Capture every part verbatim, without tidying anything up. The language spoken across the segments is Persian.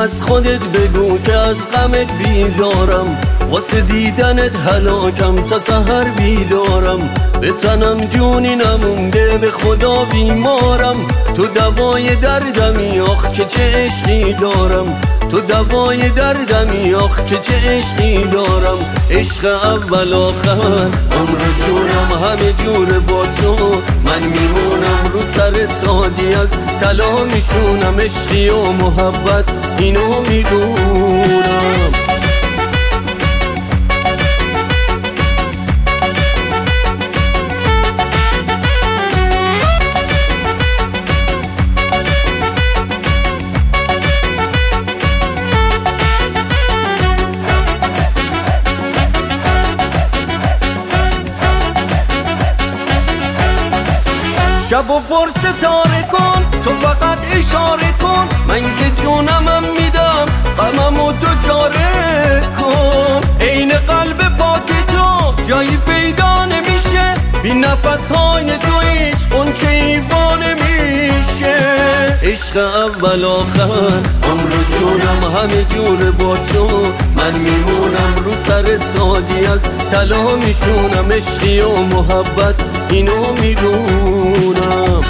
از خودت بگو که از غمت بیزارم، واسه دیدنت هلاکم تا سحر بیدارم. به تنم جونی نمونده به خدا بیمارم، تو دوای دردمی آخ که چه عشقی دارم، تو دوای دردمی آخ که چه عشقی دارم. عشق اول آخر عمر جونم همه جور با تو، من میمونم رو سر تاجی از طلا میشونم. عشقی و محبت اینو میدونم. شب و پر ستاره کن، تو فقط اشاره کن، من که جونمم میدم غممو تو چاره کن. عین قلب پاک تو جایی پیدا نمیشه، بی نفس های تو هیچ قنچه ایوا نمیشه. عشق اول آخر عمر جونم همه جور با تو، من میمونم رو سر تاجی از طلا میشونم. عشقی و محبت اینو میدونم.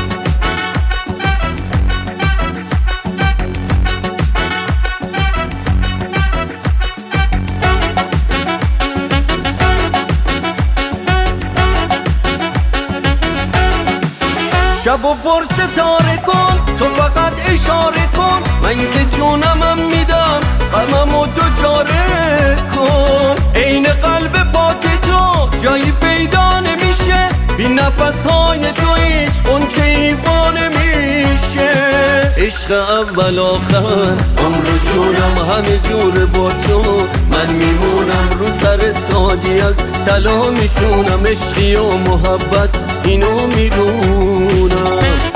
شب و پر ستاره کن، تو فقط اشاره کن، من که جونمم میدم غممو تو چاره کن. عین قلب پاک تو جایی پیدا نمیشه، بی نفس های تو هیچ قنچه ایوا نمیشه. عشق اول آخر عمر جونم همه جور با تو، من میمونم رو سر تاجی از طلا میشونم. عشقی و محبت اینو میدونم.